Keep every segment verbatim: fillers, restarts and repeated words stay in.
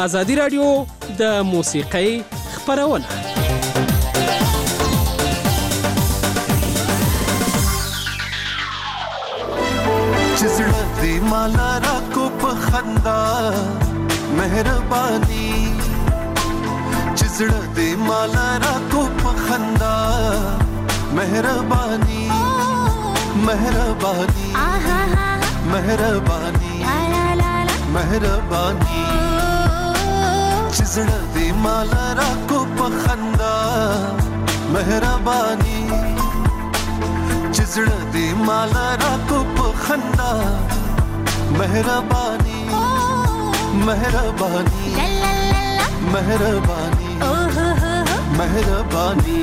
ازادي راډیو د موسیقۍ خپرونه. چزړه دې مالا را کو په خندا مهرباني، چزړه دې مالا را کو په خندا مهرباني مهرباني مهرباني مهرباني، چزړه دې مالا را کو په خندا مهرباني، چزړه دې مالا را کو په خندا مهرباني مهرباني مهرباني مهرباني،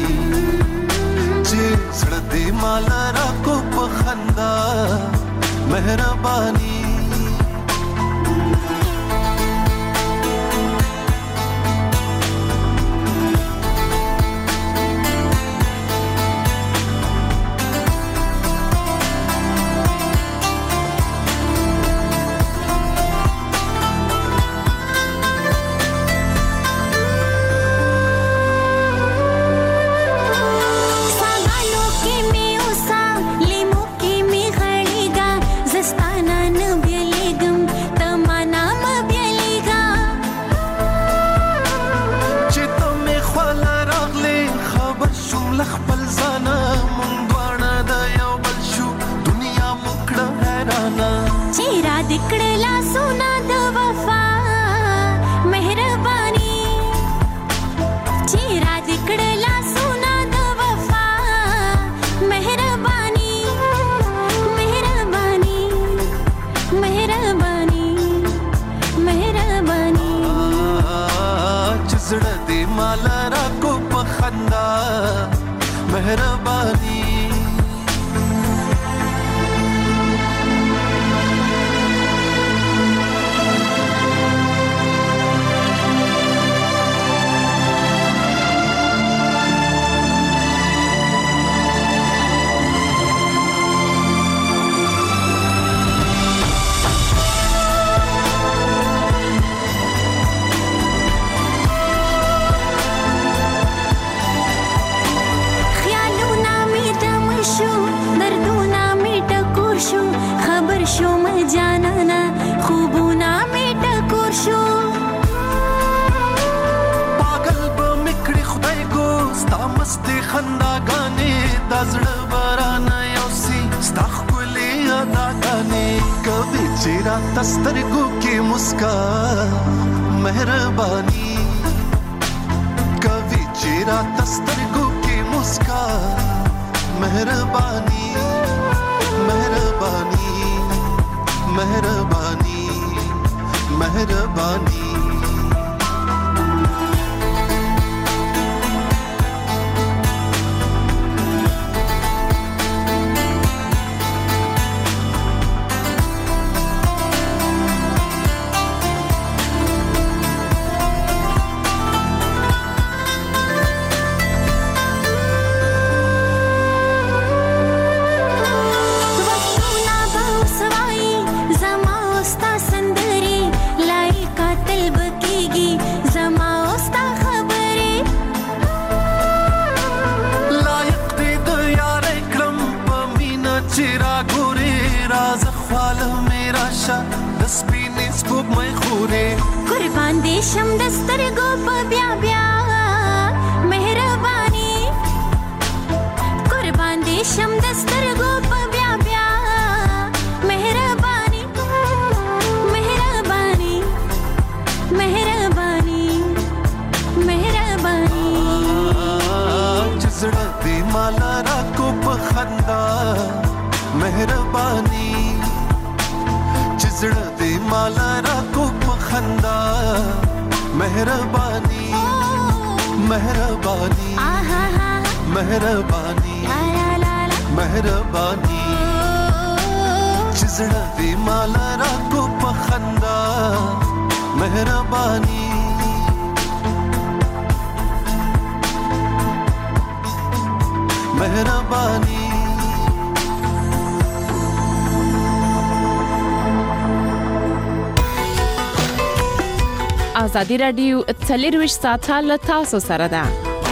چزړه دې مالا را کو په خندا مهرباني. مهرباني سترګو کې مسکا مهرباني، کبي چیرې سترګو کې مسکا مهرباني مهرباني مهرباني مهرباني. قربان دې شم د سترګو په بیا بیا مهرباني، قربان دې شم د سترګو په بیا بیا مهرباني مهرباني مهرباني مهرباني، چزړه دې مالا را کو په خندا مهرباني، چزړه دې مالا را کو په خندا مهرباني مهرباني مهرباني مهرباني، چزړه دې مالا را کو په خندا مهرباني مهرباني. ازادي رادیو څلرویشت ساعته له تاسو سره ده.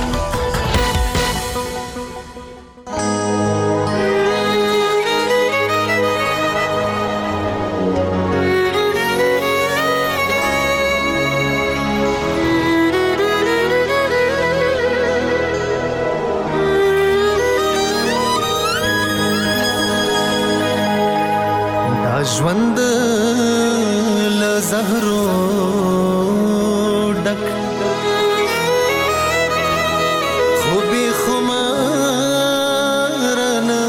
ژوند له زهرو ډک خو بې خماره نه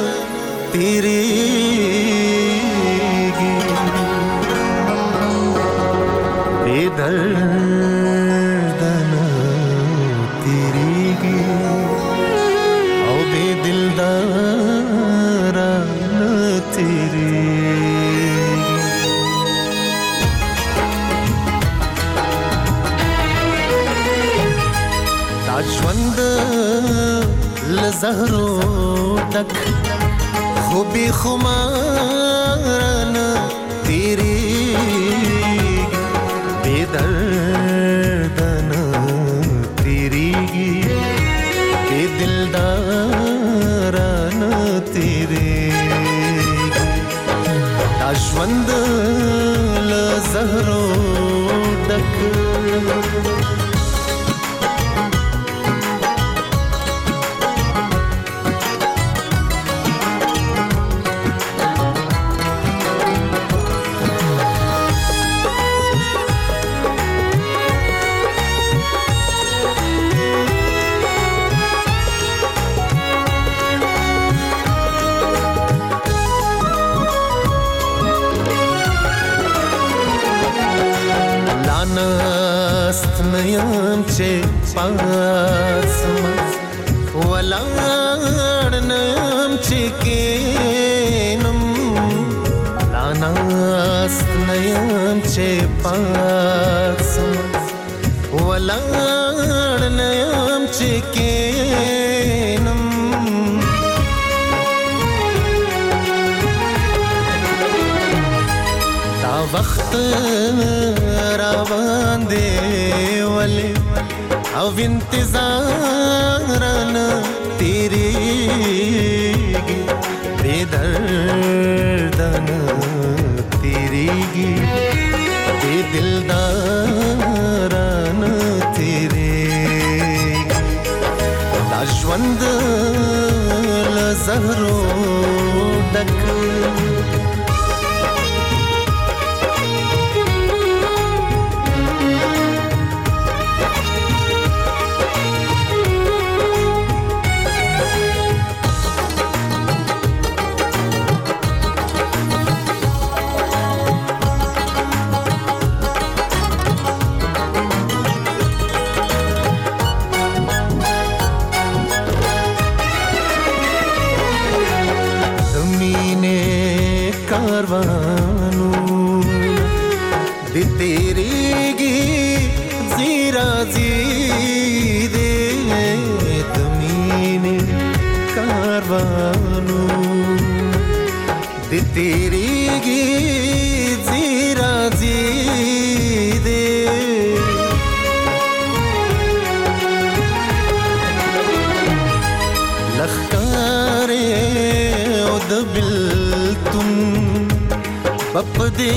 تېرېږي بې درده نه تېرېږي او بې دلداره نه تېرېږي. ژوند له زهرو ډک خو بې خماره نه تېرېږي بې درده نه تېرېږي بې دلداره نه تېرېږي. دا ژوند له زهرو ډک نیم چې پاسما ولاړ نیم چې کینم لاناست نیم چې پاسما ولاړ نیم چې کینم دا وخت را باندې ولې او انتظار نه تېرېږي بې درده نه تېرېږي بې دلداره نه تېرېږي. دا ژوند له زهرو ډک کاروانو د تېرېږي زیرا زیدې د مینې کاروانو د تېرېږي زیرا زیدې لخکارې او د بلتون بپ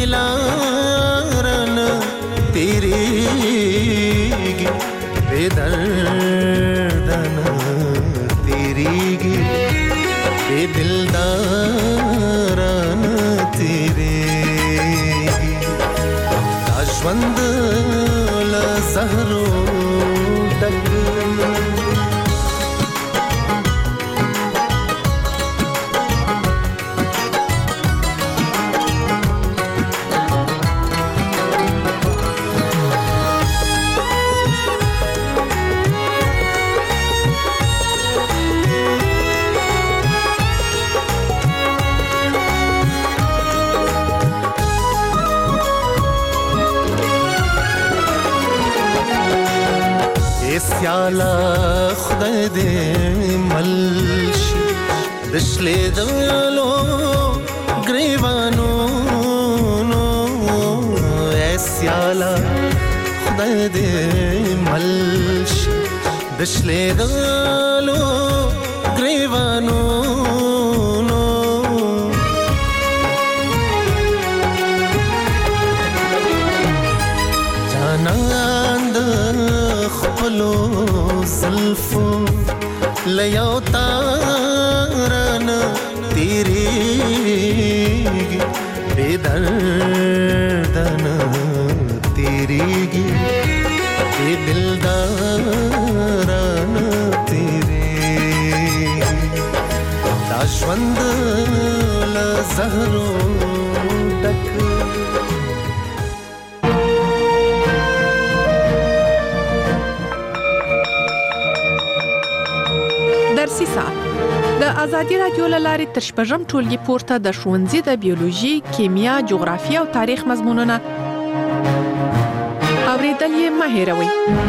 دلارن تېرېږي بې درده نه تېرېږي بې دلداره نه تېرېږي. دا ژوند له زهرو ډک سیالا خدای دې ملشي دشلې دلو گریوانو نو سیالا دې ملش دشلې دالو گریوانو نو جانان د خپلو زلفو لیاو تارن تیریگی بے دردن تیریگی بے دلدارن تیریگی داشوند لزهرو ڈک درسي ساعت د ازادي رادیو لارې تر شپږم ټولګي پورته د ښوونځي د بیولوژي، کیمیا، جغرافیه او تاریخ مضمونونه اوریدل یې مه هېروئ.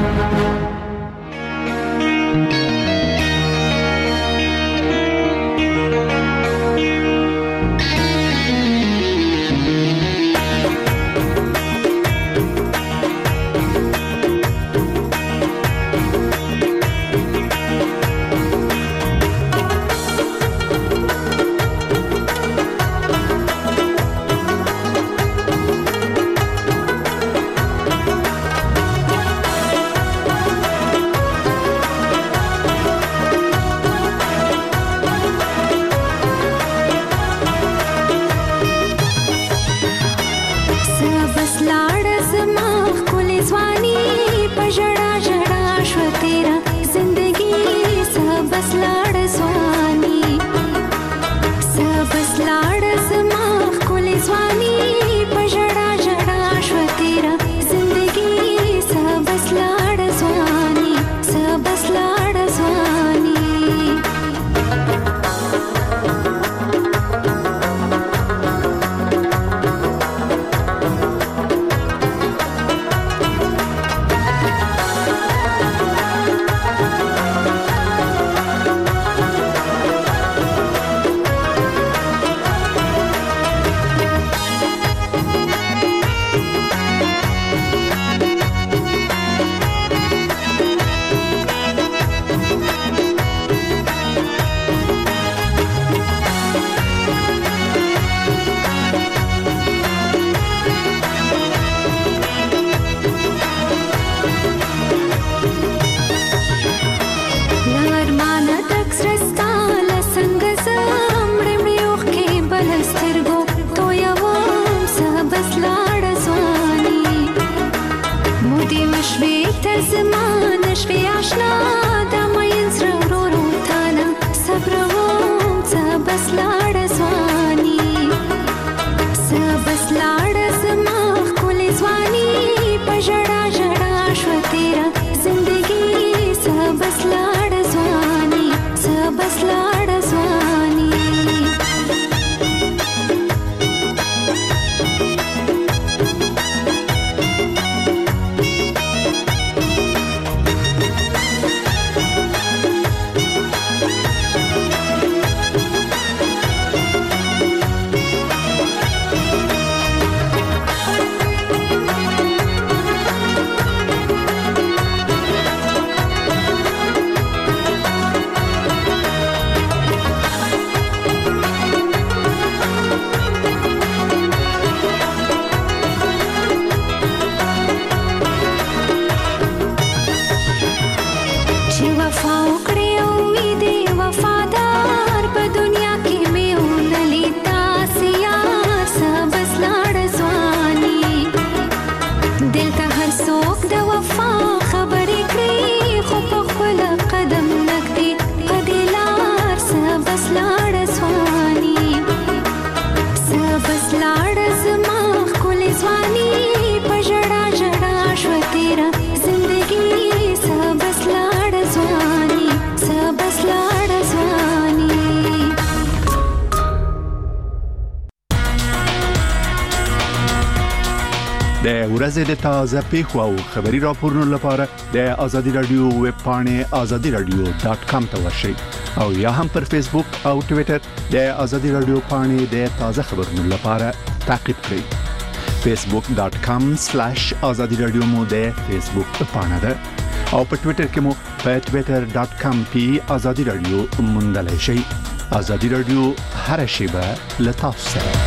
د ورځې د تازه پیښو او خبري راپورونو لپاره د ازادي رادیو ویب پاڼه ازادي رادیو ډاټ کام ته ورشئ او یا هم پر فیسبوک او ټوئیټر د ازادي رادیو پاڼه د تازه خبرونو لپاره تعقیب کړئ. facebook dot com slash azadi radio مو د فیسبوک پاڼه ده او په ټوئیټر کې مو په twitter dot com په azadi radio موندلای شئ. azadi radio هر شیبه له تاسو سره.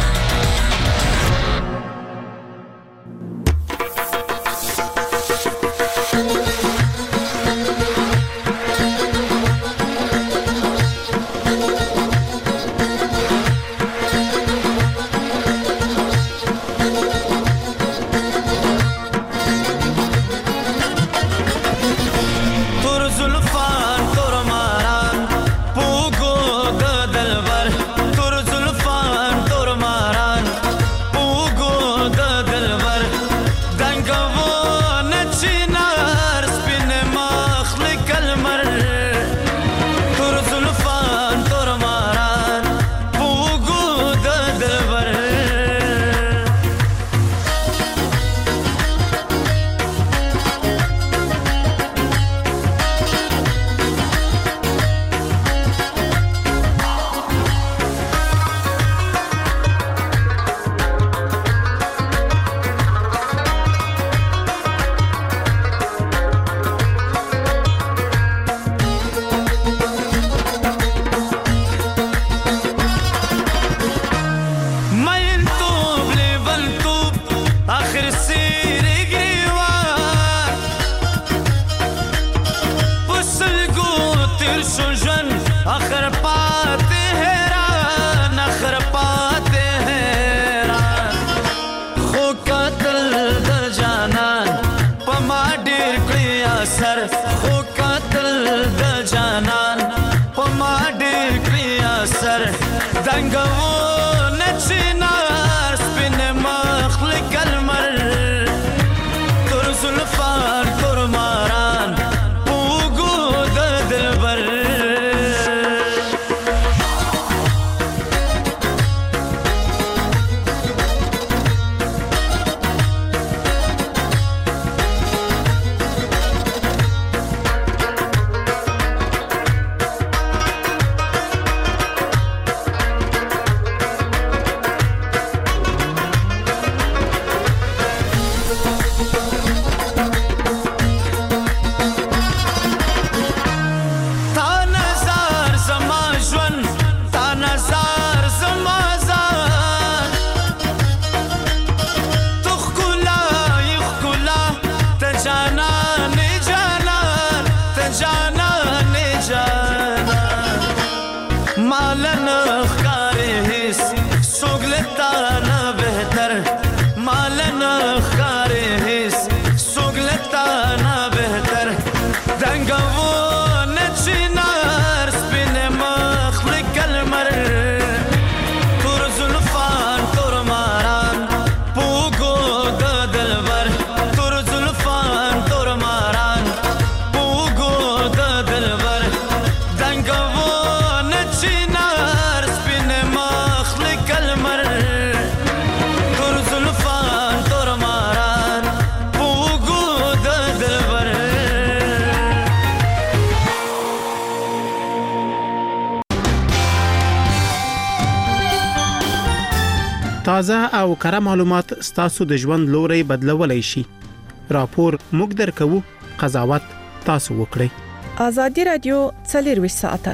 تازه او کره معلومات ستاسو د ژوند لوري بدلولای شي. راپور موږ درکو، قضاوت تاسو وکړئ. ازادي رادیو څلور ساعته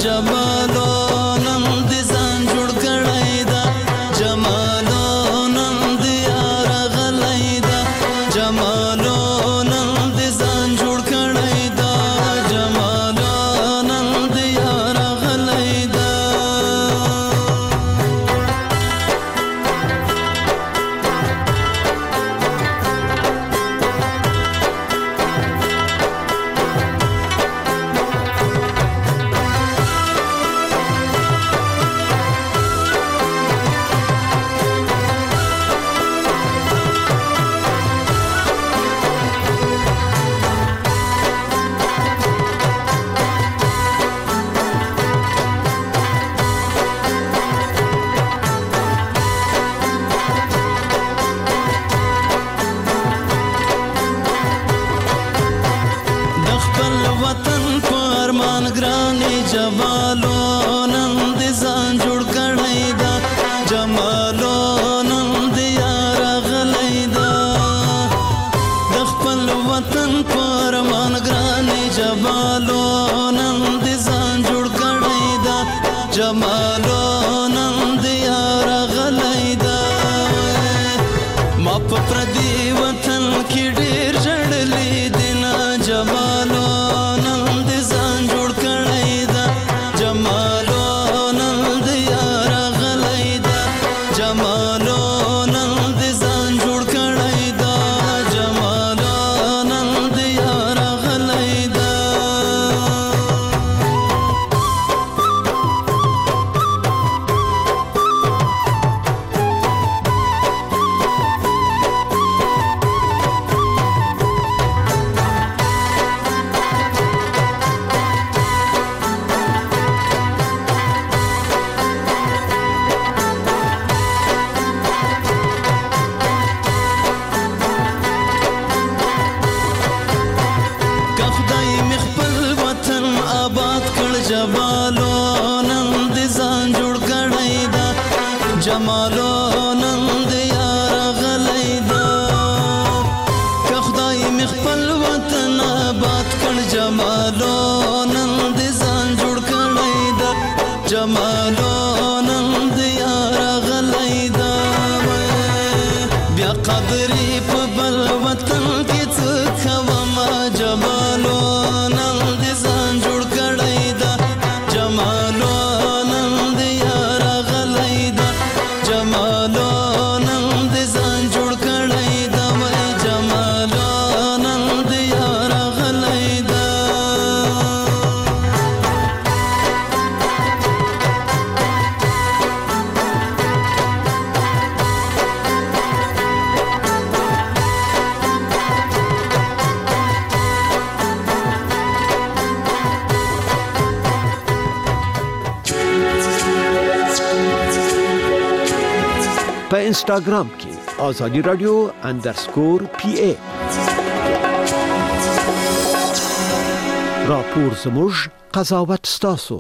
جمالو نم جمالو نن دې ځان جوړ کړی دا جمالو نن دې یار غلی دا د خپل وطن پر مان ګرانې جمالو نن دې ځان جوړ کړی دا جمالو نن دې یار غلی دا ما په پردي وطن کې ډېر ژړلې دي نه جمالو نن دې ځان جوړ کړی دا جمالو نن دې یار غلی دا جمالو نن دې ځان جوړ کړی دا جمالو نن دې یار غلی دا جمالو نن دې ځان جوړ کړی دا جمالو نن دې یار غلی دا که خدای مې خپل وطن آباد کړ جمالو نن دې ځان جوړ کړی دا جمالو نن دې یار غلی دا بیا قدرې په بل وطن کې څه کوم جمالو نن دې ځان جوړ کړی دا جمالو نن دې یار غلی دا جمالو نن دې ځان جوړ کړی دا وای جمالو نن دې یار غلی دا په انسټاګرام کې آزادي رادیو انډرسکور پی ای راپور زموږ قضاوت ستاسو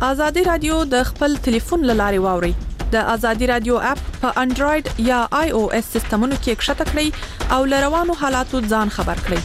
ازادي رادیو د خپل ټلیفون لارې واوري. د ازادي رادیو اپ په انډراید یا آی او اس سیستمونو کې ښکته کړئ او لروانو حالاتو ځان خبر کړئ.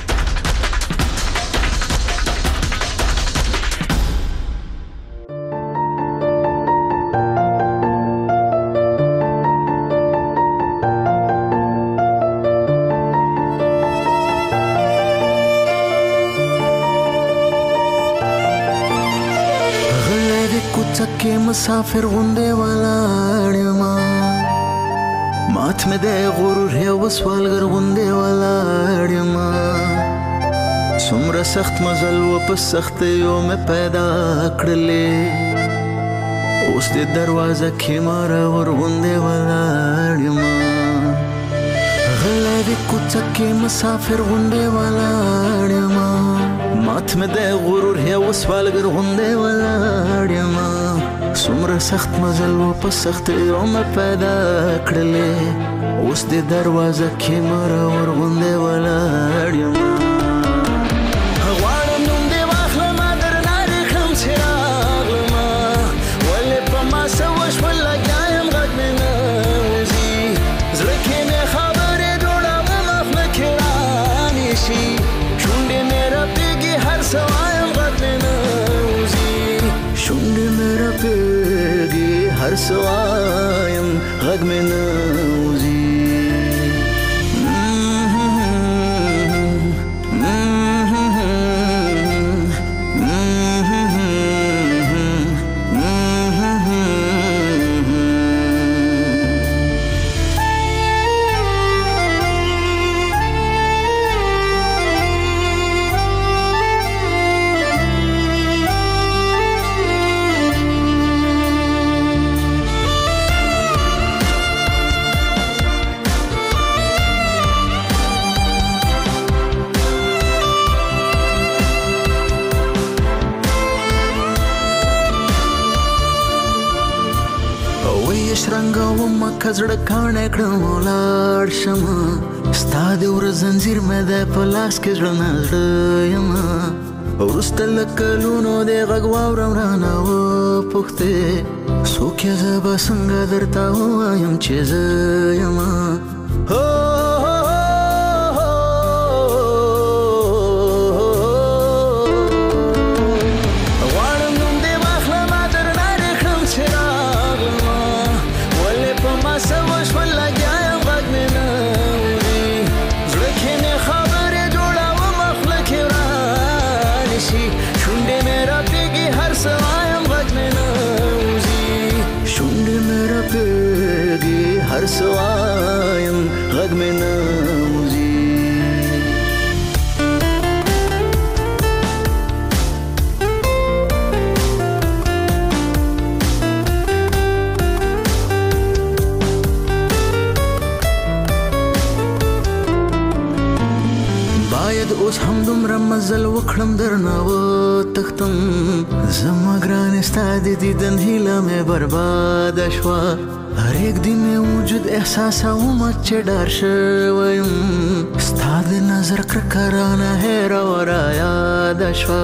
چکه مسافر غونډه ولاړ ما مات مې د غرور یو وسوالګر غونډه ولاړ ما څومره سخت مزل و په سخت یو مې پیدا کړلې اوس د دروازه کې مار ور غونډه ولاړ ما غلې د کوڅه مسافر غونډه ولاړ ما مات مې د غرور یو وسوالګر غونډه ولاړ ما څومره سخت مزل و په سخت یو مې پیدا کړلې اوس د دروازه کې مار ور غونډه ولاړ ما غواړم نوم دې واخلم درنه رخم چې راغلم ولې په ما څه وشول لګیا یم غږ مې نه وځي زړه کې مې خبرې جوړوم خوله کې رانیشي شونډې مې رپېږي هر څه وایم غږ مې نه وځي شونډې مې رپېږي هر څه وایم غږ مې نه وځي کزړه کانه کړم ولاړ شم ستا د ور زنجیر مې د پلاس کې زړه نزړه یم ورسته لکلونو د غږ واورم رانه و پوښتې څوک یې زه به څنګه درته ووایم چې زه یم هر سوایم غږ مې نه وځي باید اوس هم دومره مزل وکړم درنه وتښتم زما ګرانې ستا د دیدن هیله مې برباده شوه هر یک دی می وجود احساسوم چې ډار شویم ستا د نظر کرکرانه هیره ورا یاد شوه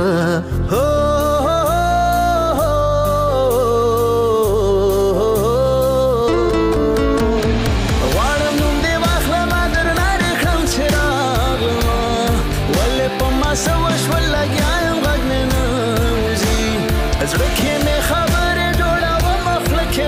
غواړم نوم دې واخلم درنه رخم چې راغلم ولې په ما څه وشول لګیا یم غږ مې نه وځي زړه کې مې خبرې جوړوم خوله کې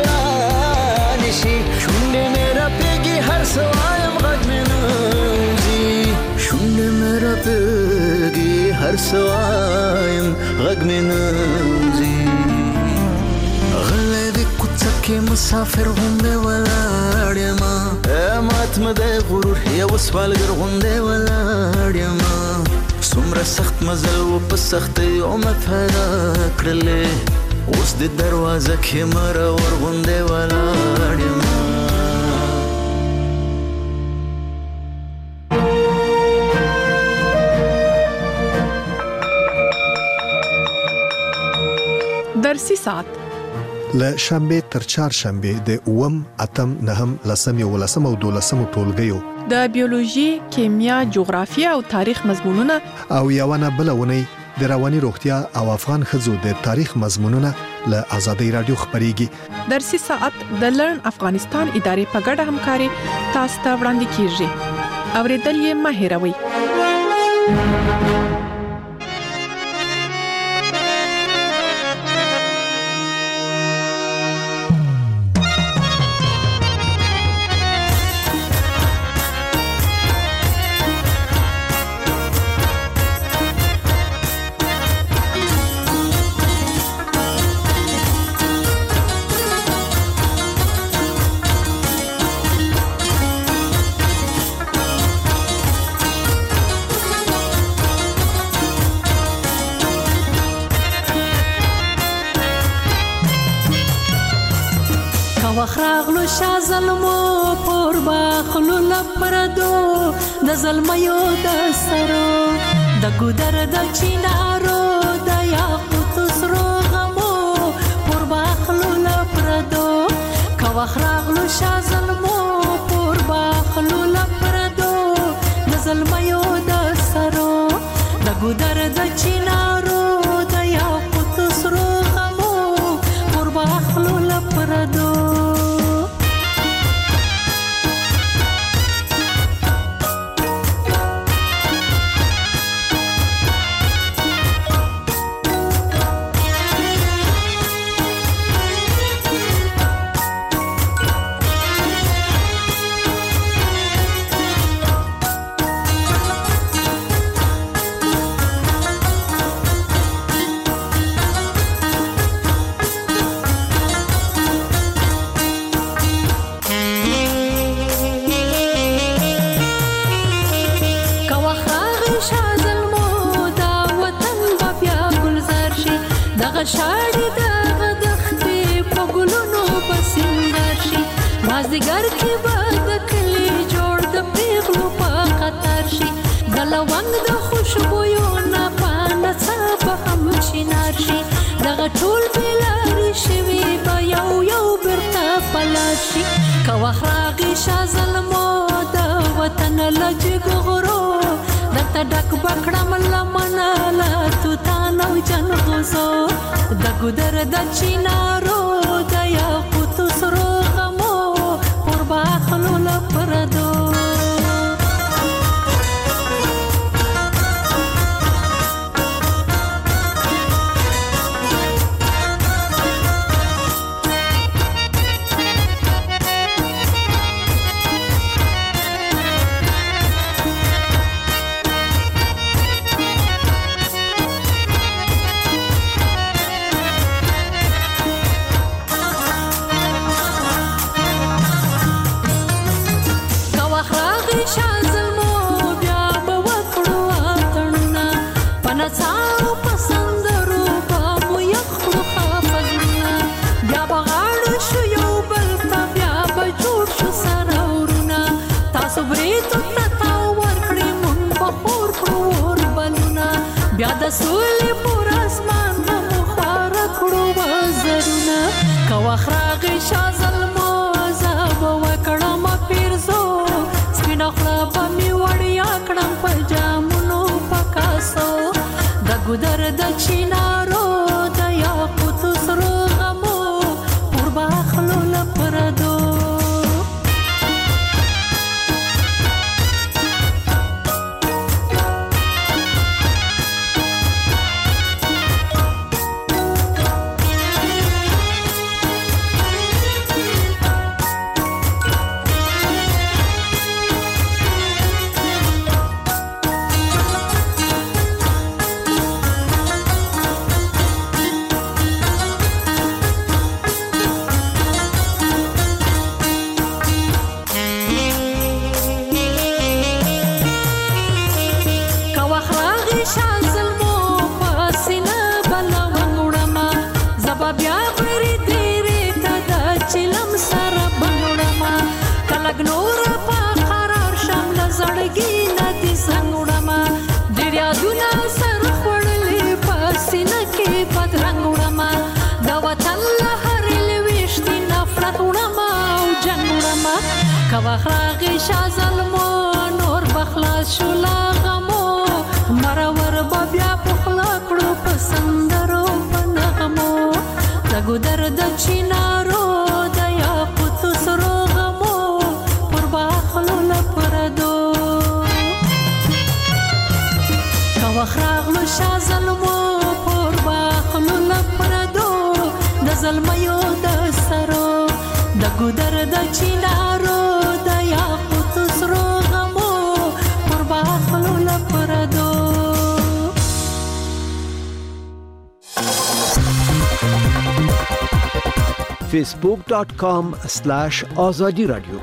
شونډې مې رپېږي هر څه وایم غږ مې نه وځي شونډې مې رپېږي هر څه وایم غږ مې نه وځي غلی د کوڅه کې مسافر غوندې ولاړ یمه مات مې د غرور یو سوالګر غوندې ولاړ یمه څومره سخت مزل و په سختیو مې پیدا کړلې اوس د دروازه کې مار ور غوندې ولاړ یم درسي ساعت له شنبه تر چهارشنبه د اووم اتم نهم لسم یو لسم او دولسم ټولګیو د بیولوژي، کیمیا، جغرافیه او تاریخ مضمونونه او یوونه بلونه د رواني روغتیا او افغان ښځو د تاریخ مضمونونه له آزادۍ رادیو خبريږي. درسي ساعت د لرن افغانستان ادارې په ګډه همکاري تاسو ته وړاندې کیږي. اوریدل یې مه هېروئ. وخراغلو شا ظلمو پور باخلو لپردو د ظلمیو د سرو د ګودر د چینارو د یاقوت سرو غمو پور باخلو لپردو کا وخراغلو شا ظلمو پور باخلو لپردو د ظلمیو د سرو د ګودر د چینارو د یاقوت سرو غمو پور باخلو لپردو شاړې د غدختې په ګلونو پسنګر شي مازدیګر کې به د کلي جوړ د پیغلو په قطار شي د لونګ د خوشبویو نه پانه څه به هم چینار شي دغه ټول بېلارې شوي به یو یو بیرته پلار شي که وخت راغی شا ظلمو د وطن له جګغرو درته ډک به کړم لمنه له توتان او جنغوزو د ګودر د چینارو د یاقوتو سرو غمو پور باخلو لپردو بیا د سولې پر اسمان مو خوار کړو وزرونه که وخت راغی شا ظلمو زه به وکړم پیرزو سپینه خوله به مې وړیا کړم په جامونو په کاسو د ګودر د چینارو د یاقوتو سرو غمو پور باخلو لپردو وخراغی شا ظلمو نور بخلاص شو لا غمو مرور بیا پخلا کړو په سندرو په نغمو د پردو که وخت راغلو شا ظلمو پر باخلو لپردو د ظلمیو د سرو د ګودر د چینارو د یاقوت سرو غمو پر باخلو لپردو facebook dot com slash azadi radio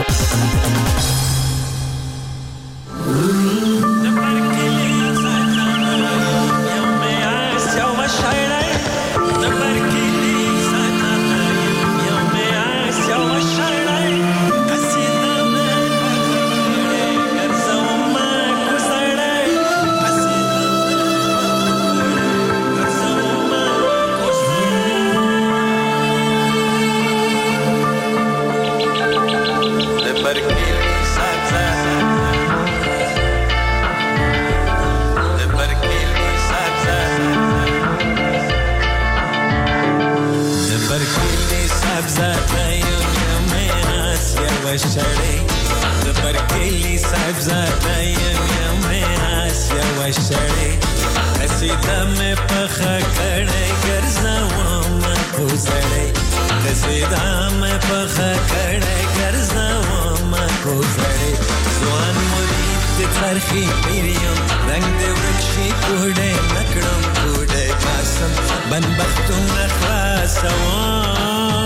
وشړې د برکلی صاحب زاده یم مې آسیا وشړې قصیده مې پخه کړې ګرځوم کوزړې قصیده مې پخه کړې ګرځوم کوزړې ځوان مرید د فرخي پیریم رنگ د ورکشي کوډې نکړم کوډې پاسم بنبختونه خلاصوم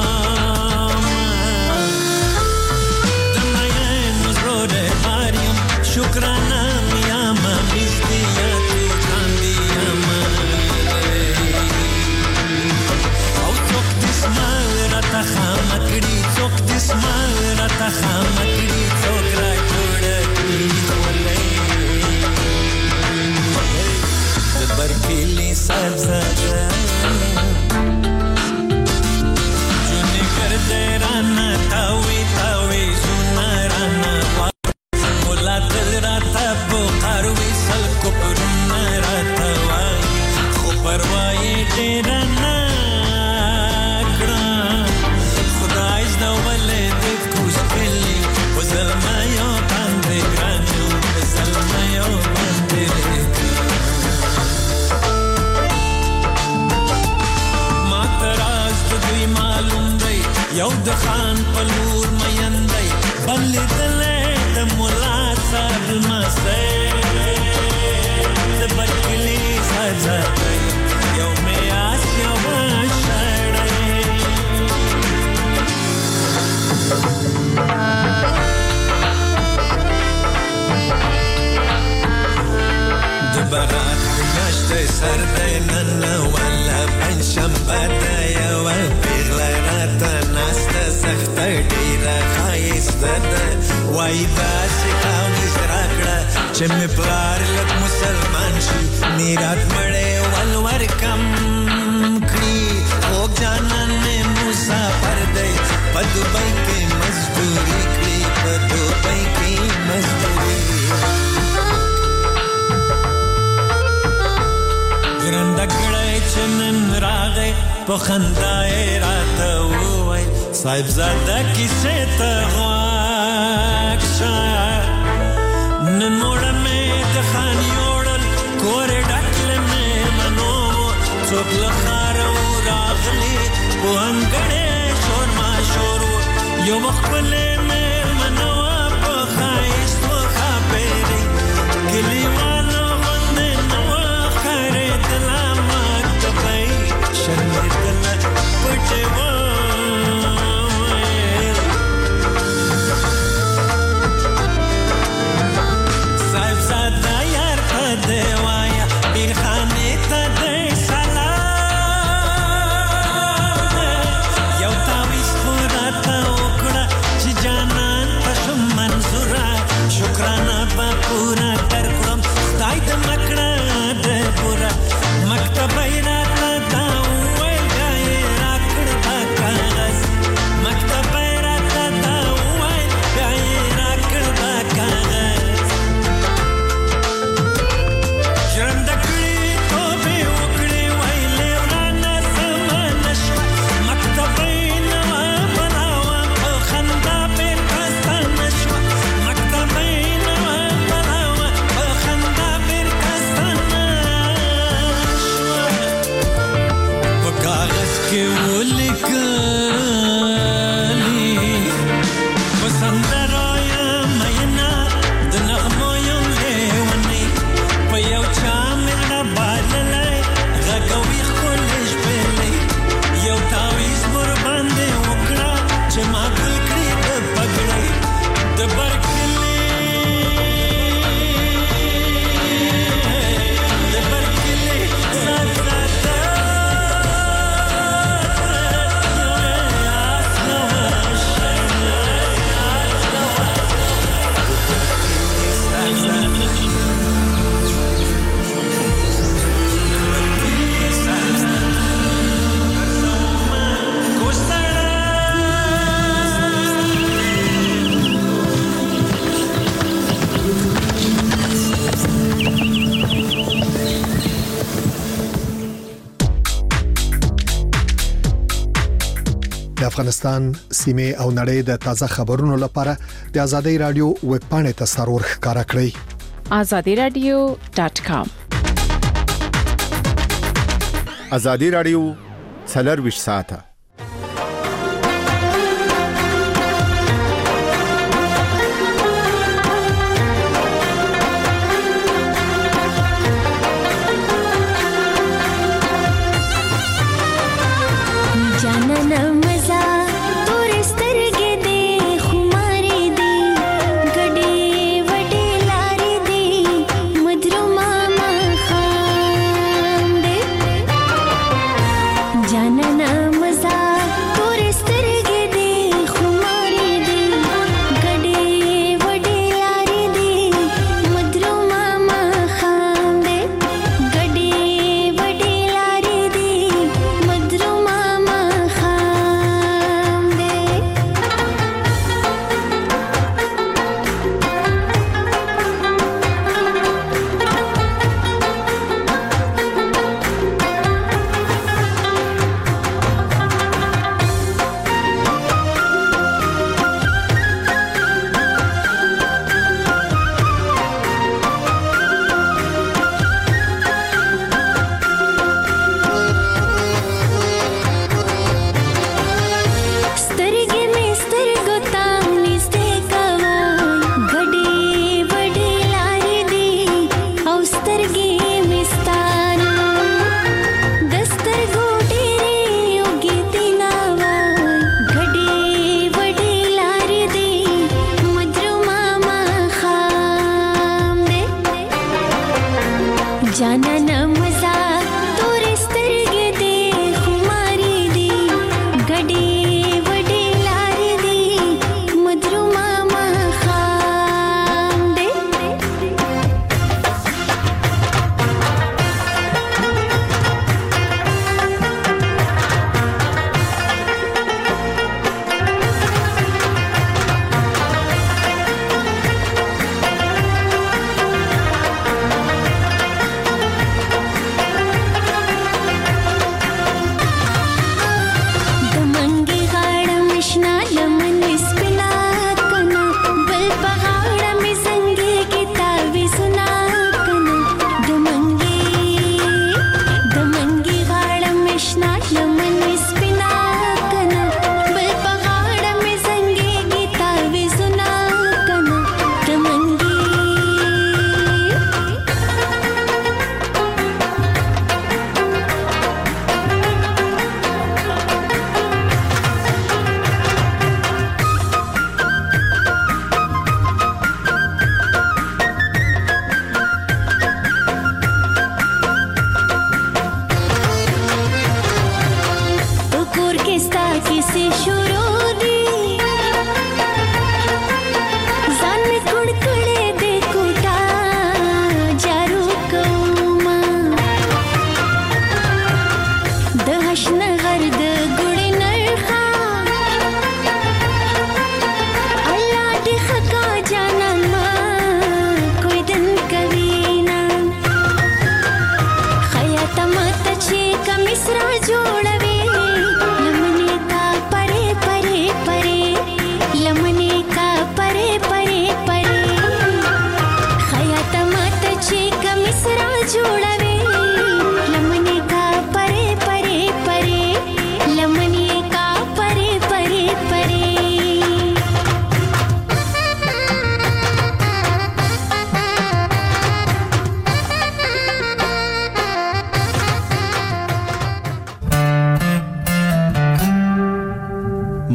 شکرانه میاما مزدیاتو کاندیاما او څوک دسمال را تا خامکړي څوک دسمال را تا خامکړي څوک را جوړ کړي ولې د برکلی سبزه جونې ګرځې رانا تاوي تاوي زونه رانا دل راته بوقاروي سلکو پرونه راته وای خو پروايي ډېر نه کړم خدای زده ولې دې کوز کړي په زلمیو باندې ګران یم په زلمیو باندې ما ته راز د دوی معلوم دی یو د خان په لور مین دی بل لیدلی د ملا صاحب المستی د برکلي سزا یو مې آس یو شړی د برات میاشت سر دی نن ولا پنجشنبه ده یوه پیغله راته ناسته سخته ډېره ښایسته ده وایي داسې تعویض راکړه چې مې پلار لږ مسلمان شي میرات مړی ول ورکم کړي خوږ جانان مې مسافر دی په دوبۍ کې مزدوري کړي په دوبۍ کې مزدوري ګرانده کړی چې نن راغی په خندا یې راته وویل صاحبزاده کیسې ته غوږ شه نن موړه مې د خان یوړل کورې ډک له مېلمنو څوک له ښاره و راغلي په انګړې شور ماشور و یو وخت ښکلې مېلمنه وه په ښایست و ښاپېرې کلیوالو غوندې نه وه ښکارېدله مکتبۍ شرمېدله پټې وه دیوایا بیر خانه تا دی سلام یو تاویز خورا تا اکڑا چی جانا افغانستان سیمه او نړۍ د تازه خبرونو لپاره د آزادۍ رادیو ویب پاڼې ته سرور ښکارا کړئ azadi radio dot com آزادۍ رادیو څلور ساعته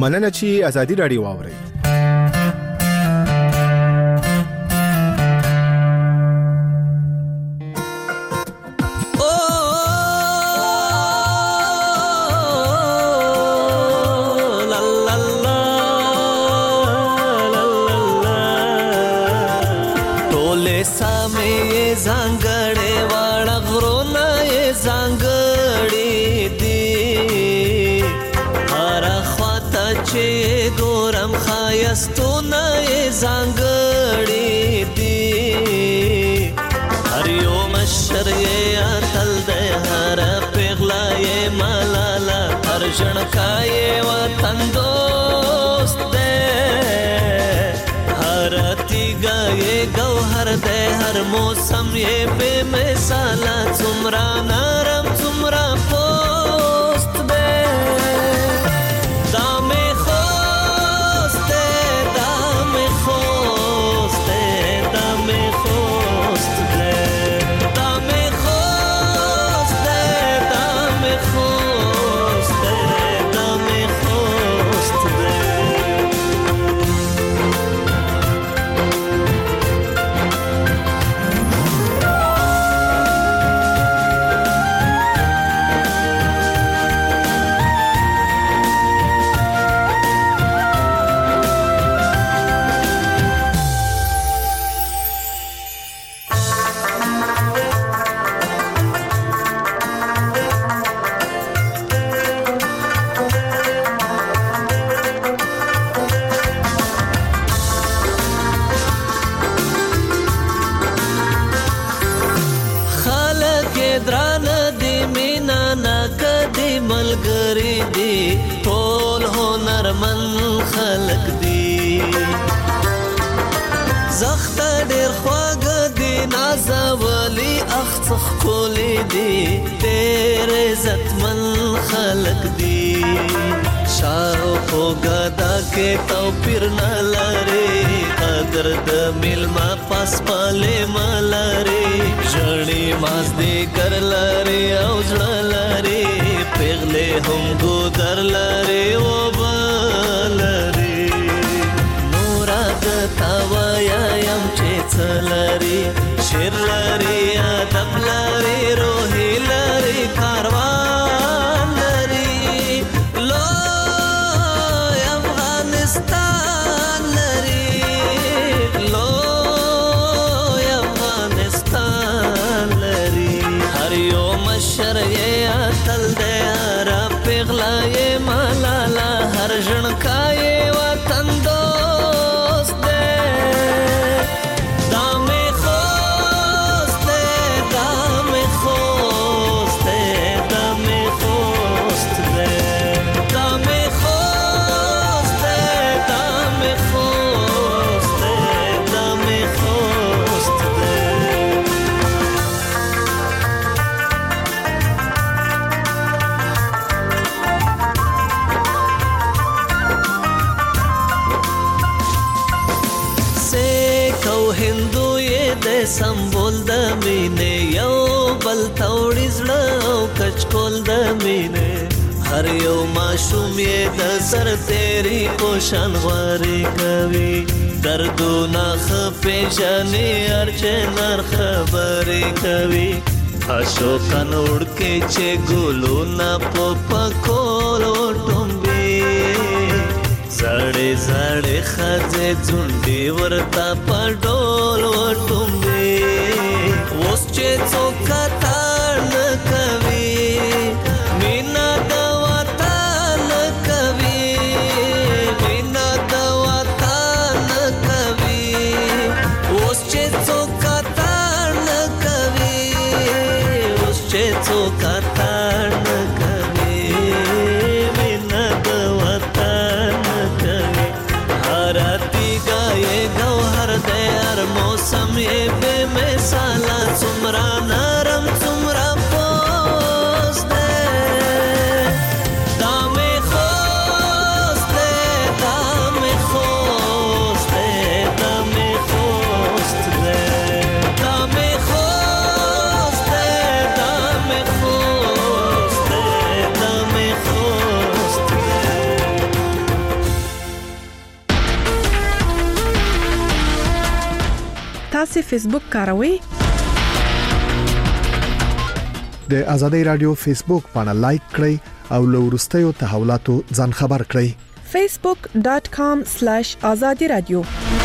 مننه چې ازادي رادیو واورئ. خایستونه زنګړې دي هر یو مشر یې اتل دی هر پیغله یې ملاله هر ژړکا یې وطن دوست دی هر تیږه یې ګوهر دی هر موسم یې بې مثاله څومره نرم څومره پوست دی ملګری دی ټول هنرمن خلق دی زخت ډیر خواږه دی نازولی اخڅخ کولی دی ډیر عزتمن خلق دی شاو کو غدا کې توپیر نه لري قدر د ملما پاس پاله ملاري ژړې ماز دې کر لري او ځړ لري پیغله هم ګودر لري او بلري نورا غتا ویا يم چې څلري شیر لري ادب لري روحي لري کاروان لري لو افغانستان لري لو افغانستان لري هر یو مشر یې اتل دی هر پیغله یې ملاله هر ژړکا یې وطن دوست دی دا مې خوست دی دا مې خوست دی دا مې خوست دی دا مې خوست دی دا مې خوست دی دا مې خوست دی هندو یې د سمبول د مینې یو بل توړي زړه او کچکول د مینې هر یو ماشوم یې د سر تیری پوشان غوارې کوي دردونه ښه پېژني هر چنار خبرې کوي اشوکن وړکې چې ګلونه په پکول وټومبي زړې زړې ښځې ځونډې ورته په ډول وټومبي اوس چې څوک کتار نه کوي مینه د وطن کوي مینه د وطن کوي اوس چې څوک کتار نه کوي اوس چې څوک کتار نه کوي مینه د وطن گوهر دے ہر موسم یہ بے مثالا څومره نرم څومره پوست دے دا مې خوست دے دا مې خوست دے دا مې خوست دے دا مې خوست دے دا مې خوست دے دا مې خوست دے تاسو فیسبوک کاروئ؟ د ازادي رادیو فیسبوک باندې لایک کړئ او له وروستیو تحولاتو ځان خبر کړئ. facebook dot com slash azadi radio